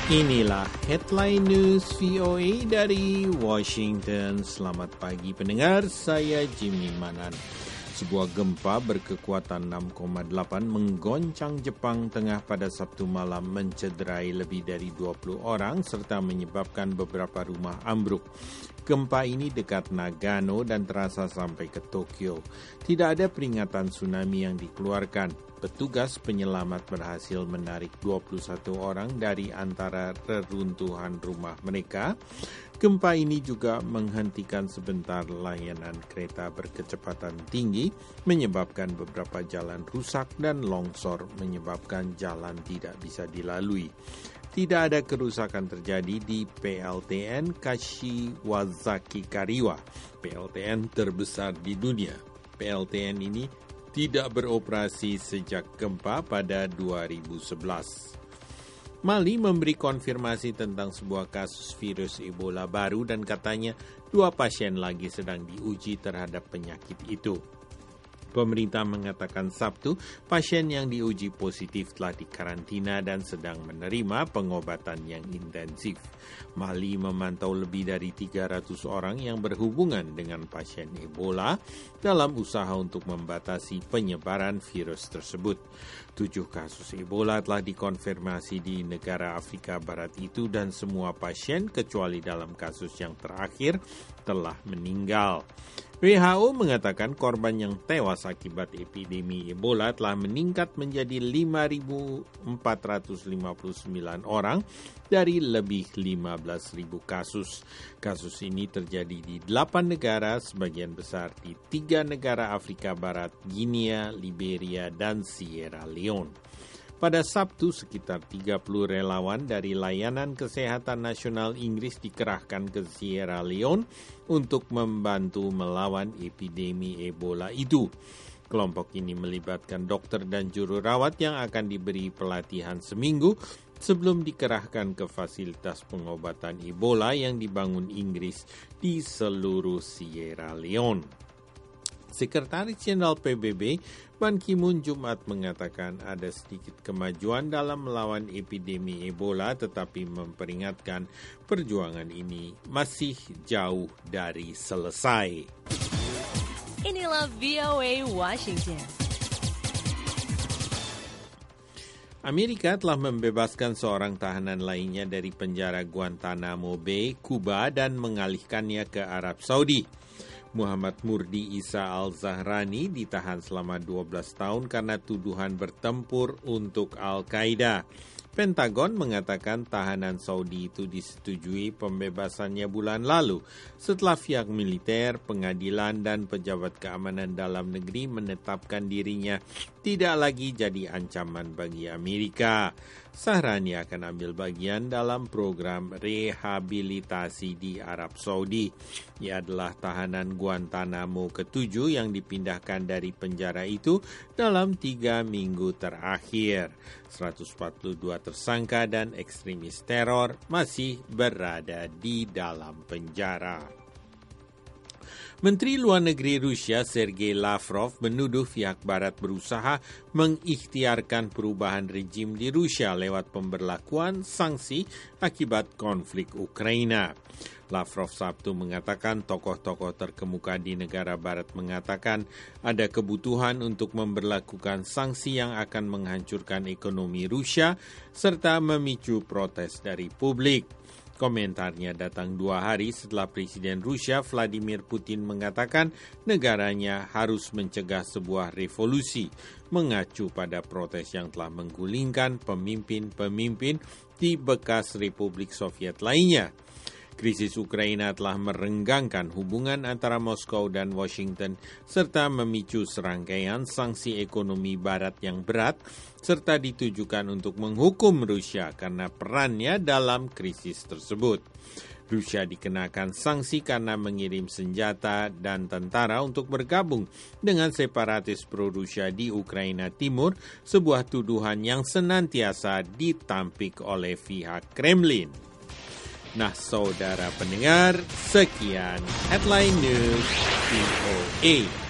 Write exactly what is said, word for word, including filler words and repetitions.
Inilah headline news V O A dari Washington. Selamat pagi pendengar, saya Jimmy Manan. Sebuah gempa berkekuatan enam koma delapan menggoncang Jepang Tengah pada Sabtu malam, mencederai lebih dari dua puluh orang serta menyebabkan beberapa rumah ambruk. Gempa ini dekat Nagano dan terasa sampai ke Tokyo. Tidak ada peringatan tsunami yang dikeluarkan. Petugas penyelamat berhasil menarik dua puluh satu orang dari antara reruntuhan rumah mereka. Gempa ini juga menghentikan sebentar layanan kereta berkecepatan tinggi, menyebabkan beberapa jalan rusak dan longsor menyebabkan jalan tidak bisa dilalui. Tidak ada kerusakan terjadi di P L T N Kashiwazaki Kariwa, P L T N terbesar di dunia. P L T N ini tidak beroperasi sejak gempa pada dua ribu sebelas. Mali memberi konfirmasi tentang sebuah kasus virus Ebola baru dan katanya dua pasien lagi sedang diuji terhadap penyakit itu. Pemerintah mengatakan Sabtu, pasien yang diuji positif telah dikarantina dan sedang menerima pengobatan yang intensif. Mali memantau lebih dari tiga ratus orang yang berhubungan dengan pasien Ebola dalam usaha untuk membatasi penyebaran virus tersebut. Tujuh kasus Ebola telah dikonfirmasi di negara Afrika Barat itu dan semua pasien kecuali dalam kasus yang terakhir telah meninggal. W H O mengatakan korban yang tewas akibat epidemi Ebola telah meningkat menjadi lima ribu empat ratus lima puluh sembilan orang dari lebih lima belas ribu kasus. Kasus ini terjadi di delapan negara, sebagian besar di tiga negara Afrika Barat, Guinea, Liberia, dan Sierra Leone. Pada Sabtu, sekitar tiga puluh relawan dari Layanan Kesehatan Nasional Inggris dikerahkan ke Sierra Leone untuk membantu melawan epidemi Ebola itu. Kelompok ini melibatkan dokter dan juru rawat yang akan diberi pelatihan seminggu sebelum dikerahkan ke fasilitas pengobatan Ebola yang dibangun Inggris di seluruh Sierra Leone. Sekretaris Jenderal P B B Ban Ki-moon Jumat mengatakan ada sedikit kemajuan dalam melawan epidemi Ebola, tetapi memperingatkan perjuangan ini masih jauh dari selesai. Inilah V O A Washington. Amerika telah membebaskan seorang tahanan lainnya dari penjara Guantanamo Bay, Kuba, dan mengalihkannya ke Arab Saudi. Muhammad Murdi Isa Al-Zahrani ditahan selama dua belas tahun karena tuduhan bertempur untuk Al-Qaeda. Pentagon mengatakan tahanan Saudi itu disetujui pembebasannya bulan lalu setelah pihak militer, pengadilan, dan pejabat keamanan dalam negeri menetapkan dirinya tidak lagi jadi ancaman bagi Amerika. Zahrani akan ambil bagian dalam program rehabilitasi di Arab Saudi. Ia adalah tahanan Guantanamo ketujuh yang dipindahkan dari penjara itu dalam tiga minggu terakhir. seratus empat puluh dua tersangka dan ekstremis teror masih berada di dalam penjara. Menteri Luar Negeri Rusia Sergei Lavrov menuduh pihak Barat berusaha mengikhtiarkan perubahan rejim di Rusia lewat pemberlakuan sanksi akibat konflik Ukraina. Lavrov Sabtu mengatakan tokoh-tokoh terkemuka di negara Barat mengatakan ada kebutuhan untuk memberlakukan sanksi yang akan menghancurkan ekonomi Rusia serta memicu protes dari publik. Komentarnya datang dua hari setelah Presiden Rusia Vladimir Putin mengatakan negaranya harus mencegah sebuah revolusi, mengacu pada protes yang telah menggulingkan pemimpin-pemimpin di bekas Republik Soviet lainnya. Krisis Ukraina telah merenggangkan hubungan antara Moskow dan Washington serta memicu serangkaian sanksi ekonomi Barat yang berat serta ditujukan untuk menghukum Rusia karena perannya dalam krisis tersebut. Rusia dikenakan sanksi karena mengirim senjata dan tentara untuk bergabung dengan separatis pro-Rusia di Ukraina Timur, sebuah tuduhan yang senantiasa ditampik oleh pihak Kremlin. Nah, saudara pendengar, sekian Headline News V O A.